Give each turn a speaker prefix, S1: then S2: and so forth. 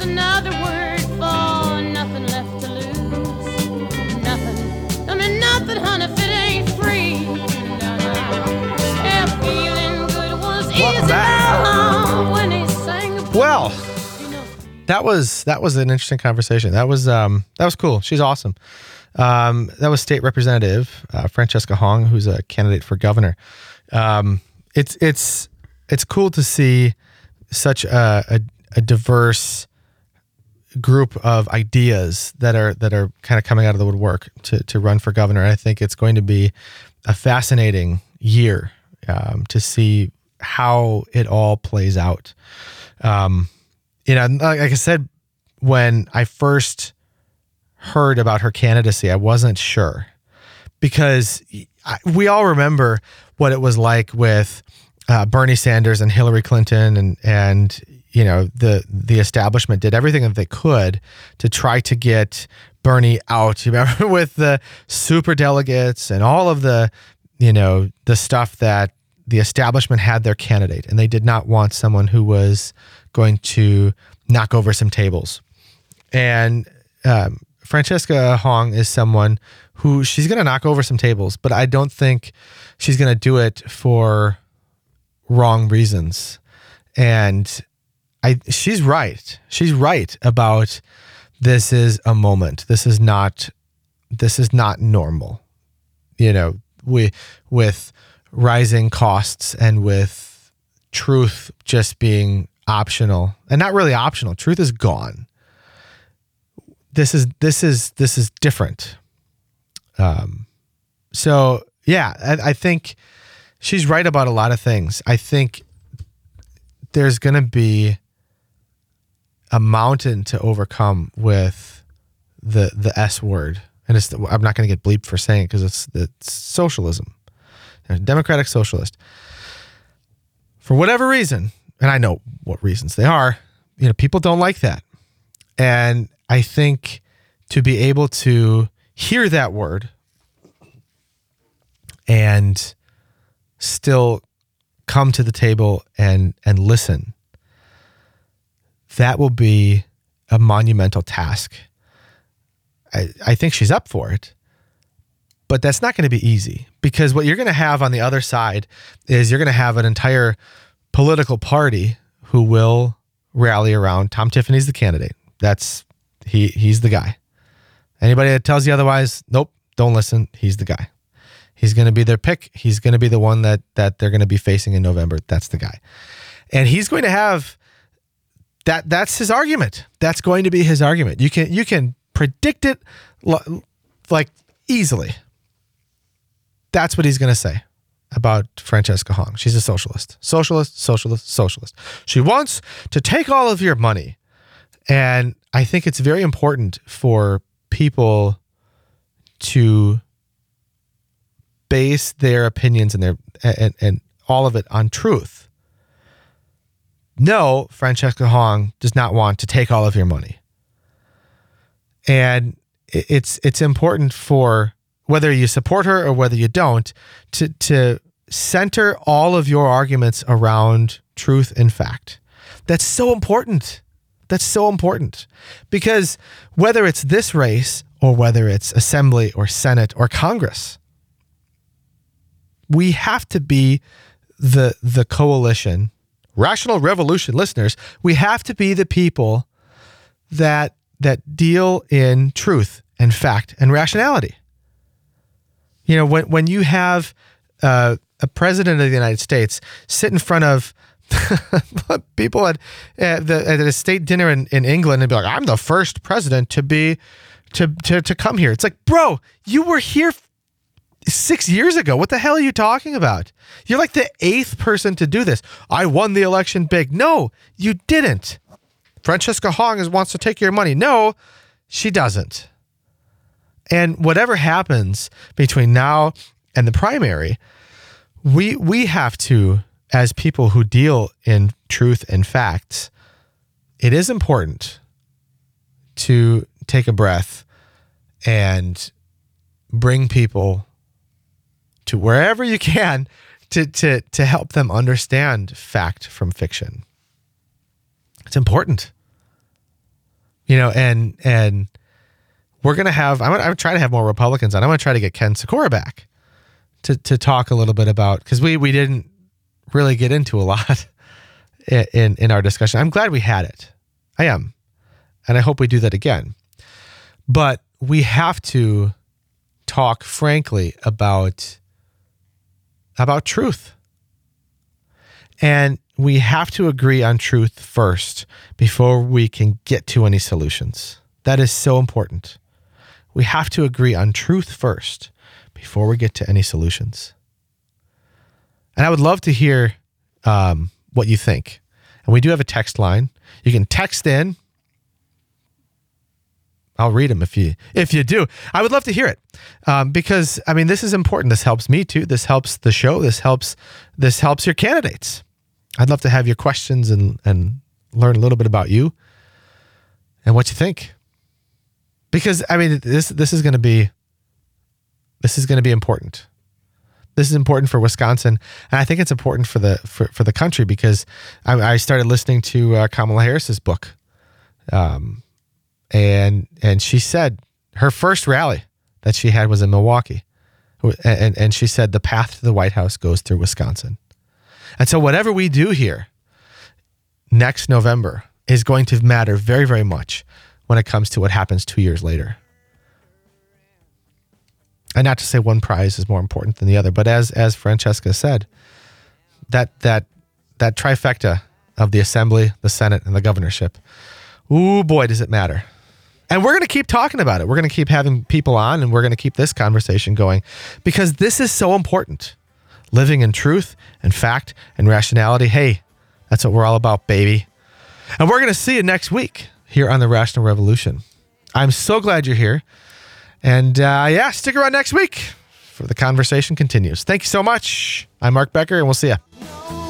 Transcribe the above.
S1: another word for nothing left to lose. Nothing, I mean nothing, honey, if it ain't free. No, no. Yeah, feeling good was easy now when he sang the blues.
S2: Well, that was an interesting conversation. That was cool. She's awesome. That was State Representative Francesca Hong, who's a candidate for governor. It's cool to see such a diverse group of ideas that are kind of coming out of the woodwork to run for governor. I think it's going to be a fascinating year to see how it all plays out. Like I said, when I first heard about her candidacy, I wasn't sure, because we all remember what it was like with Bernie Sanders and Hillary Clinton, and the establishment did everything that they could to try to get Bernie out. You remember, with the super delegates and all of the stuff that the establishment had their candidate, and they did not want someone who was going to knock over some tables. And Francesca Hong is someone who, she's going to knock over some tables, but I don't think she's going to do it for wrong reasons. And she's right. She's right about this is a moment. This is not normal. With rising costs and with truth just being optional, and not really optional. Truth is gone. This is different. So yeah, I think she's right about a lot of things. I think there's going to be a mountain to overcome with the S word. And I'm not going to get bleeped for saying it, because it's socialism. They're a democratic socialist. For whatever reason, and I know what reasons they are, people don't like that. And I think to be able to hear that word and still come to the table and listen, that will be a monumental task. I think she's up for it, but that's not going to be easy, because what you're going to have on the other side is you're going to have an entire political party who will rally around Tom Tiffany's the candidate. He's the guy. Anybody that tells you otherwise, nope, don't listen. He's the guy. He's going to be their pick. He's going to be the one that they're going to be facing in November. That's the guy. And he's going to have that's his argument. That's going to be his argument. You can predict it like easily. That's what he's going to say about Francesca Hong. She's a socialist. Socialist. She wants to take all of your money. And I think it's very important for people to base their opinions and all of it on truth. No, Francesca Hong does not want to take all of your money. And it's important for whether you support her or whether you don't to center all of your arguments around truth and fact. That's so important. That's so important, because whether it's this race or whether it's Assembly or Senate or Congress, we have to be the coalition, Rational Revolution listeners. We have to be the people that deal in truth and fact and rationality. When you have a president of the United States sit in front of people at a state dinner in England and be like, I'm the first president to come here. It's like, bro, you were here 6 years ago. What the hell are you talking about? You're like the 8th person to do this. I won the election big. No, you didn't. Francesca Hong wants to take your money. No, she doesn't. And whatever happens between now and the primary, we have to, as people who deal in truth and facts, it is important to take a breath and bring people to wherever you can to help them understand fact from fiction. It's important. and we're going to have, I'm trying to have more Republicans on. I'm going to try to get Ken Sikora back to talk a little bit about, because we didn't really get into a lot in our discussion. I'm glad we had it. I am. And I hope we do that again. But we have to talk frankly about truth. And we have to agree on truth first before we can get to any solutions. That is so important. We have to agree on truth first before we get to any solutions. And I would love to hear what you think. And we do have a text line. You can text in. I'll read them if you do. I would love to hear it because this is important. This helps me too. This helps the show. This helps your candidates. I'd love to have your questions and learn a little bit about you and what you think. Because this is going to be important. This is important for Wisconsin, and I think it's important for the country because I started listening to Kamala Harris's book, and she said her first rally that she had was in Milwaukee, and she said the path to the White House goes through Wisconsin, and so whatever we do here next November is going to matter very, very much when it comes to what happens 2 years later. And not to say one prize is more important than the other, but as Francesca said, that trifecta of the Assembly, the Senate, and the governorship, ooh boy, does it matter. And we're going to keep talking about it. We're going to keep having people on, and we're going to keep this conversation going because this is so important. Living in truth and fact and rationality. Hey, that's what we're all about, baby. And we're going to see you next week here on The Rational Revolution. I'm so glad you're here. And stick around next week for the conversation continues. Thank you so much. I'm Mark Becker, and we'll see you.